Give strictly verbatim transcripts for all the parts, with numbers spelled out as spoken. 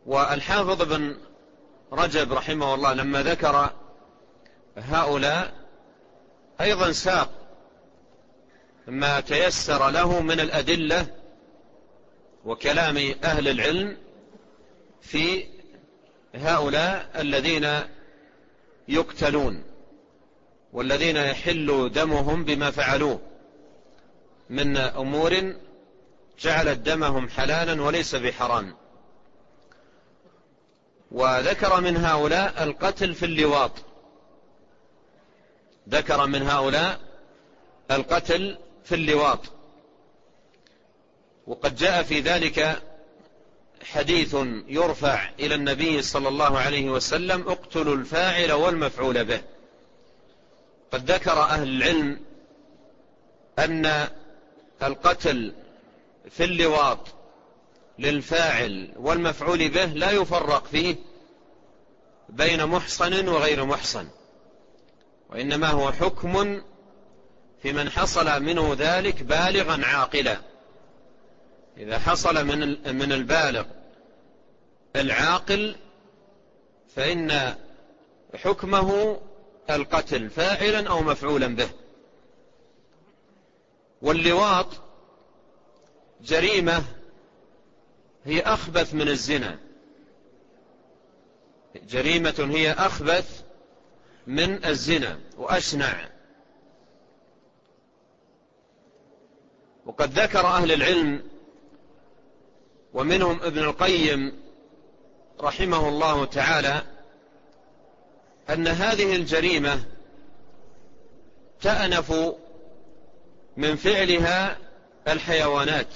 والحافظ بن رجب رحمه الله لما ذكر هؤلاء أيضا ساق ما تيسر له من الأدلة وكلام أهل العلم في هؤلاء الذين يقتلون والذين يحل دمهم بما فعلوه من أمور جعلت دمهم حلالا وليس بحرام. وذكر من هؤلاء القتل في اللواط، ذكر من هؤلاء القتل في اللواط، وقد جاء في ذلك حديث يرفع إلى النبي صلى الله عليه وسلم: اقتلوا الفاعل والمفعول به. قد ذكر أهل العلم أن القتل في اللواط للفاعل والمفعول به لا يفرق فيه بين محصن وغير محصن، وإنما هو حكم في من حصل منه ذلك بالغا عاقلا. إذا حصل من من البالغ العاقل فإن حكمه القتل فاعلا أو مفعولا به. واللواط جريمة هي أخبث من الزنا، جريمة هي أخبث من الزنا وأشنع. وقد ذكر أهل العلم ومنهم ابن القيم رحمه الله تعالى أن هذه الجريمة تأنف من فعلها الحيوانات.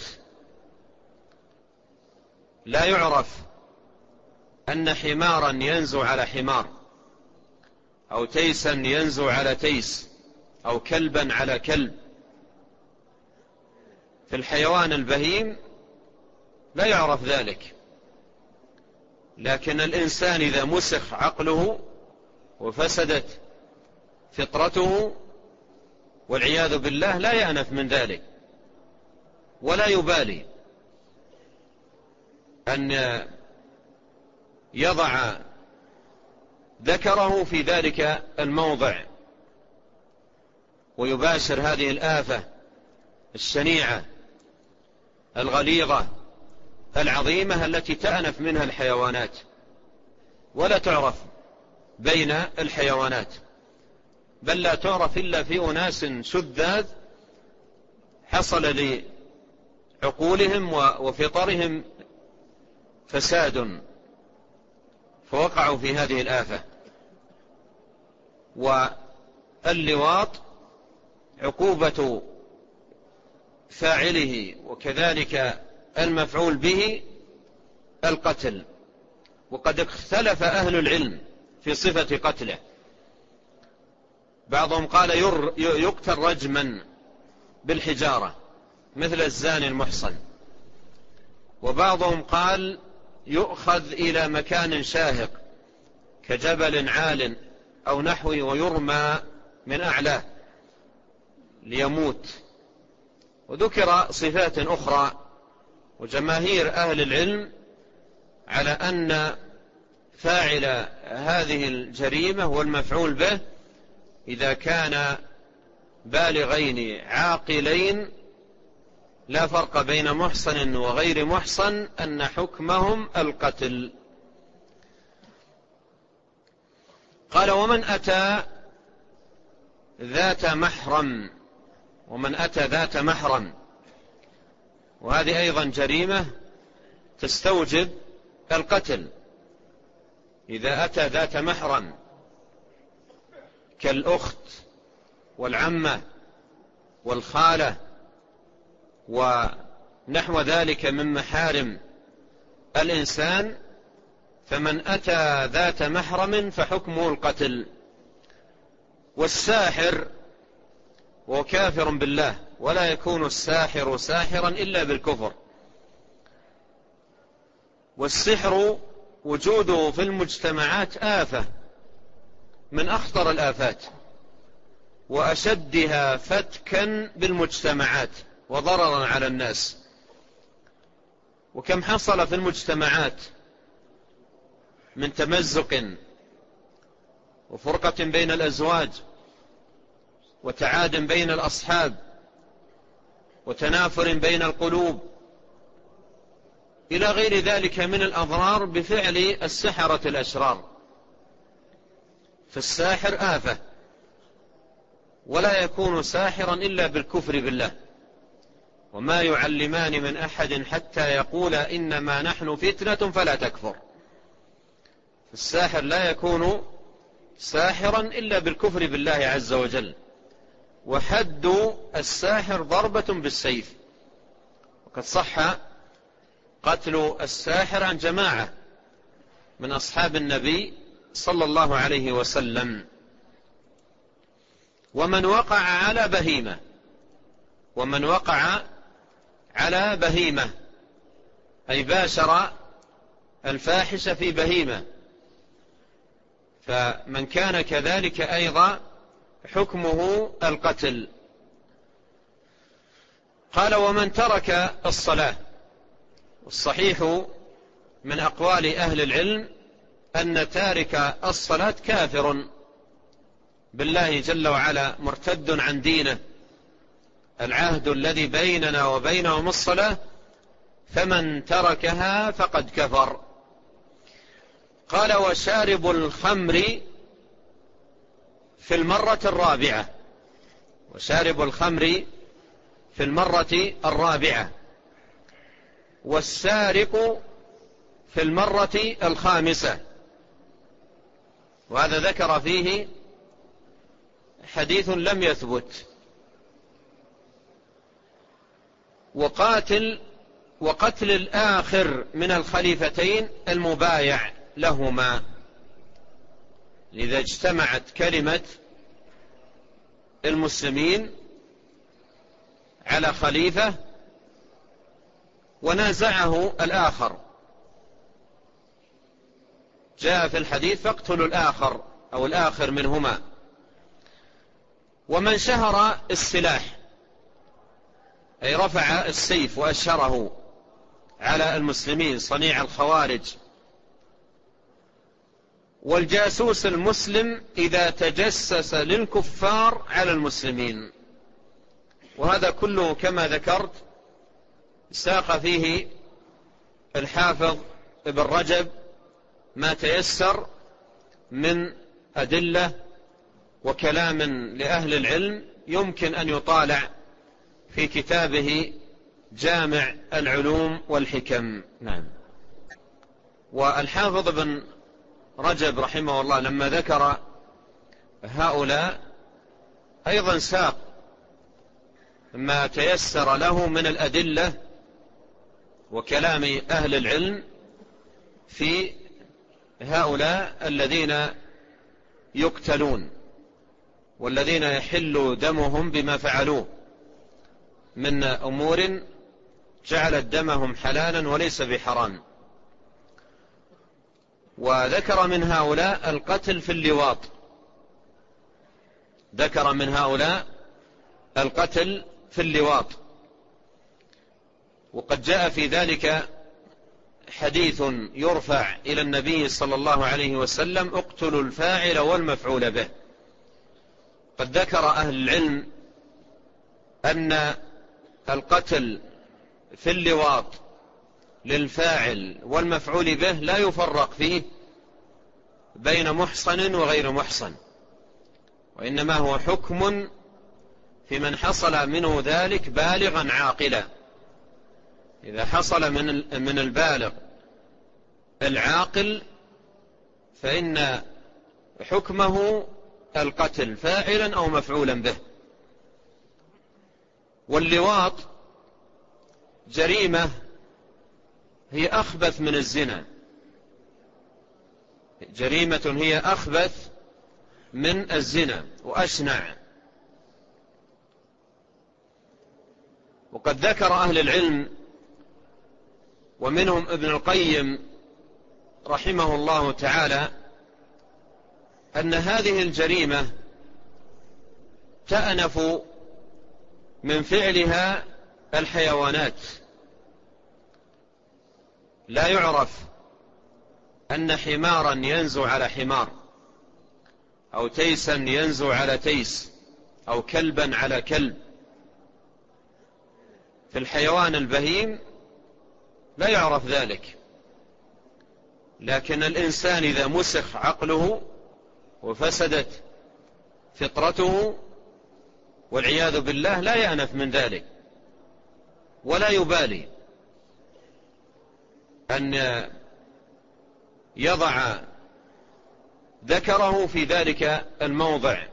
لا يعرف أن حمارا ينزو على حمار، أو تيسا ينزو على تيس، أو كلبا على كلب. في الحيوان البهيم لا يعرف ذلك، لكن الإنسان إذا مسخ عقله وفسدت فطرته والعياذ بالله لا يأنف من ذلك، ولا يبالي أن يضع ذكره في ذلك الموضع ويباشر هذه الآفة الشنيعة الغليظة العظيمة التي تأنف منها الحيوانات ولا تعرف بين الحيوانات، بل لا تعرف إلا في أناس شذاذ حصل لعقولهم وفطرهم فساد فوقعوا في هذه الآفة. واللواط عقوبة فاعله وكذلك المفعول به القتل. وقد اختلف أهل العلم في صفة قتله، بعضهم قال يقتل رجما بالحجارة مثل الزاني المحصن، وبعضهم قال يؤخذ إلى مكان شاهق كجبل عال أو نحوه ويرمى من أعلاه ليموت. وذكر صفات أخرى، وجماهير أهل العلم على أن فاعل هذه الجريمة والمفعول به إذا كان بالغين عاقلين لا فرق بين محصن وغير محصن أن حكمهم القتل. قال: ومن أتى ذات محرم، ومن أتى ذات محرم، وهذه أيضا جريمة تستوجب القتل. إذا أتى ذات محرم كالأخت والعمة والخالة ونحو ذلك من محارم الإنسان، فمن أتى ذات محرم فحكمه القتل. والساحر وهو كافر بالله، ولا يكون الساحر ساحرا إلا بالكفر. والسحر وجوده في المجتمعات آفة من أخطر الآفات وأشدها فتكا بالمجتمعات وضررا على الناس. وكم حصل في المجتمعات من تمزق وفرقة بين الأزواج وتعاد بين الأصحاب وتنافر بين القلوب إلى غير ذلك من الأضرار بفعل السحرة الأشرار. فالساحر آفة، ولا يكون ساحرا إلا بالكفر بالله، وما يعلمان من أحد حتى يقولا إنما نحن فتنة فلا تكفر. الساحر لا يكون ساحرا إلا بالكفر بالله عز وجل، وحد الساحر ضربة بالسيف. وقد صح قتل الساحر عن جماعة من أصحاب النبي صلى الله عليه وسلم. ومن وقع على بهيمة ومن وقع على بهيمة أي باشر الفاحشة في بهيمة، فمن كان كذلك أيضا حكمه القتل. قال: ومن ترك الصلاة. الصحيح من أقوال أهل العلم أن تارك الصلاة كافر بالله جل وعلا، مرتد عن دينه. العهد الذي بيننا وبينهم الصلاة، فمن تركها فقد كفر. قال: وشارب الخمر في المرة الرابعة. وشارب الخمر في المرة الرابعة، والسارق في المرة الخامسة. وهذا ذكر فيه حديث لم يثبت. وقاتل وقتل الآخر من الخليفتين المبايع لهما، إذا اجتمعت كلمة المسلمين على خليفة ونازعه الآخر، جاء في الحديث: فاقتلوا الآخر أو الآخر منهما. ومن شهر السلاح أي رفع السيف وأشهره على المسلمين، صنيع الخوارج. والجاسوس المسلم إذا تجسس للكفار على المسلمين. وهذا كله كما ذكرت ساق فيه الحافظ ابن رجب ما تيسر من أدلة وكلام لأهل العلم يمكن أن يطالع في كتابه جامع العلوم والحكم. نعم. والحافظ ابن رجب رحمه الله لما ذكر هؤلاء أيضا ساق ما تيسر له من الأدلة وكلام أهل العلم في هؤلاء الذين يقتلون والذين يحل دمهم بما فعلوه من أمور جعلت دمهم حلالا وليس بحرام. وذكر من هؤلاء القتل في اللواط، ذكر من هؤلاء القتل في اللواط. وقد جاء في ذلك حديث يرفع إلى النبي صلى الله عليه وسلم: اقتلوا الفاعل والمفعول به. قد ذكر أهل العلم أن القتل في اللواط للفاعل والمفعول به لا يفرق فيه بين محصن وغير محصن، وإنما هو حكم في من حصل منه ذلك بالغا عاقلا. إذا حصل من من البالغ العاقل فإن حكمه القتل فاعلا أو مفعولا به. واللواط جريمة هي أخبث من الزنا، جريمة هي أخبث من الزنا وأشنع. وقد ذكر أهل العلم ومنهم ابن القيم رحمه الله تعالى أن هذه الجريمة تأنف من فعلها الحيوانات، لا يعرف أن حمارا ينزو على حمار، أو تيسا ينزو على تيس، أو كلبا على كلب، في الحيوان البهيم لا يعرف ذلك. لكن الإنسان إذا مسخ عقله وفسدت فطرته والعياذ بالله لا يأنف من ذلك، ولا يبالي أن يضع ذكره في ذلك الموضع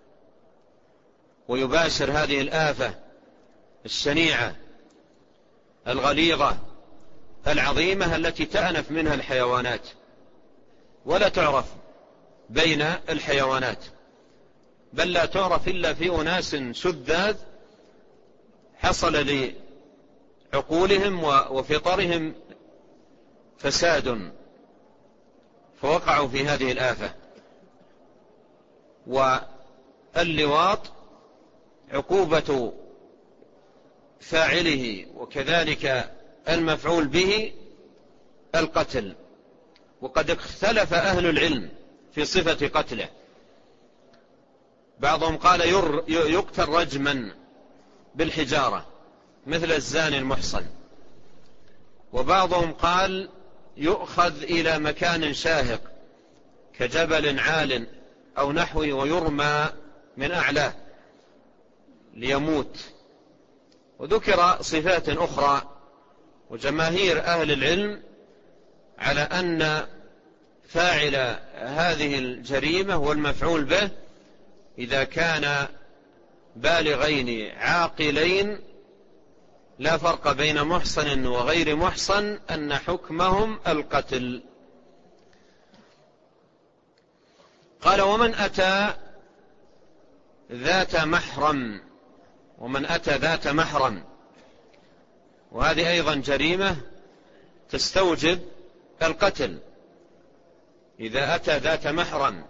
ويباشر هذه الآفة الشنيعة الغليظة العظيمة التي تأنف منها الحيوانات ولا تعرف بين الحيوانات، بل لا تعرف إلا في أناس شذاذ حصل لعقولهم وفطرهم فساد فوقعوا في هذه الآفة. واللواط عقوبة فاعله وكذلك المفعول به القتل، وقد اختلف أهل العلم في صفة قتله. بعضهم قال يقتل رجما بالحجارة مثل الزاني المحصن، وبعضهم قال يؤخذ إلى مكان شاهق كجبل عال أو نحوه ويرمى من أعلاه ليموت. وذكر صفات أخرى، وجماهير أهل العلم على أن فاعل هذه الجريمة والمفعول به إذا كان بالغين عاقلين لا فرق بين محصن وغير محصن أن حكمهم القتل. قال ومن أتى ذات محرم، ومن أتى ذات محرم، وهذه أيضا جريمة تستوجب القتل. إذا أتى ذات محرم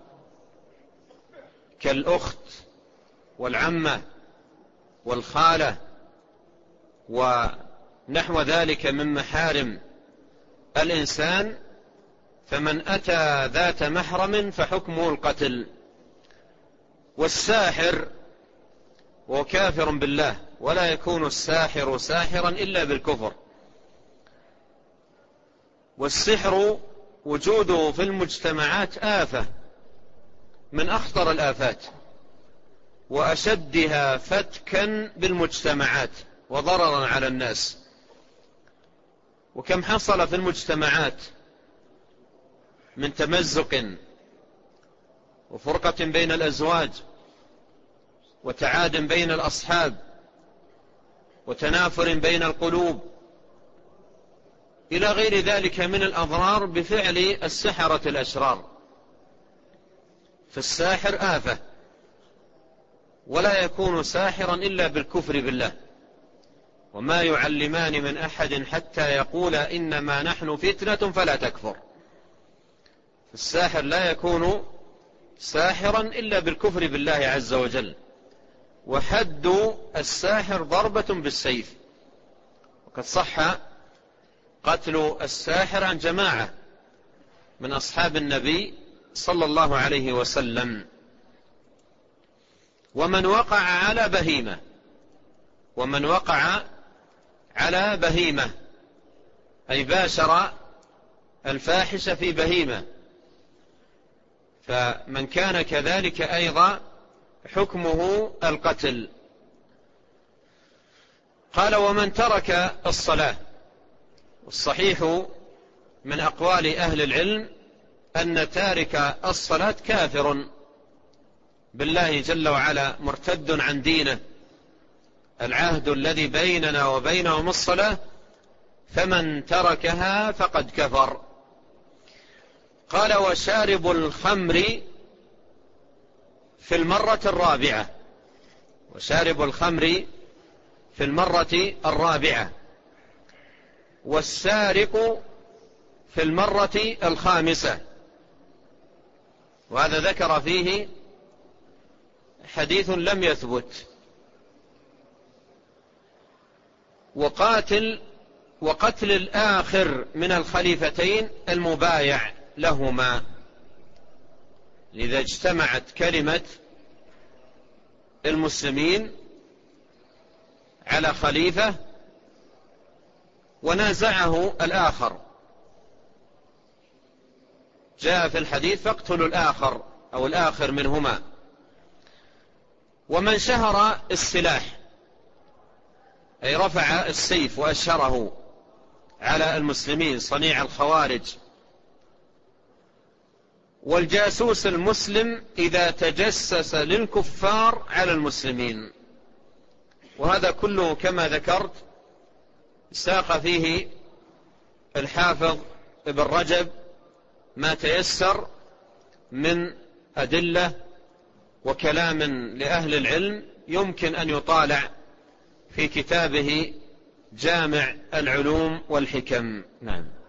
كالأخت والعمة والخالة ونحو ذلك من محارم الإنسان، فمن أتى ذات محرم فحكمه القتل. والساحر وكافر بالله، ولا يكون الساحر ساحرا إلا بالكفر. والسحر وجوده في المجتمعات آفة من أخطر الآفات وأشدها فتكا بالمجتمعات وضررا على الناس. وكم حصل في المجتمعات من تمزق وفرقة بين الأزواج وتعاد بين الأصحاب وتنافر بين القلوب إلى غير ذلك من الأضرار بفعل السحرة الأشرار. فالساحر آفة، ولا يكون ساحرا إلا بالكفر بالله. وما يعلمان من أحد حتى يقولا إنما نحن فتنة فلا تكفر. الساحر لا يكون ساحرا إلا بالكفر بالله عز وجل. وحد الساحر ضربة بالسيف، وقد صح قتل الساحر عن جماعة من أصحاب النبي صلى الله عليه وسلم. ومن وقع على بهيمة، ومن وقع على بهيمة أي باشر الفاحشة في بهيمة، فمن كان كذلك أيضا حكمه القتل. قال ومن ترك الصلاة، والصحيح من أقوال أهل العلم أن تارك الصلاة كافر بالله جل وعلا مرتد عن دينه. العهد الذي بيننا وبينهم الصلاة، فمن تركها فقد كفر. قال وشارب الخمر في المرة الرابعة، وشارب الخمر في المرة الرابعة، والسارق في المرة الخامسة. وهذا ذكر فيه حديث لم يثبت. وقاتل وقتل الآخر من الخليفتين المبايع لهما. إذا اجتمعت كلمة المسلمين على خليفة ونازعه الآخر، جاء في الحديث فاقتلوا الآخر أو الآخر منهما. ومن شهر السلاح أي رفع السيف وأشهره على المسلمين صنيع الخوارج. والجاسوس المسلم إذا تجسس للكفار على المسلمين. وهذا كله كما ذكرت ساق فيه الحافظ ابن رجب ما تيسر من أدلة وكلام لأهل العلم يمكن أن يطالع في كتابه جامع العلوم والحكم. نعم.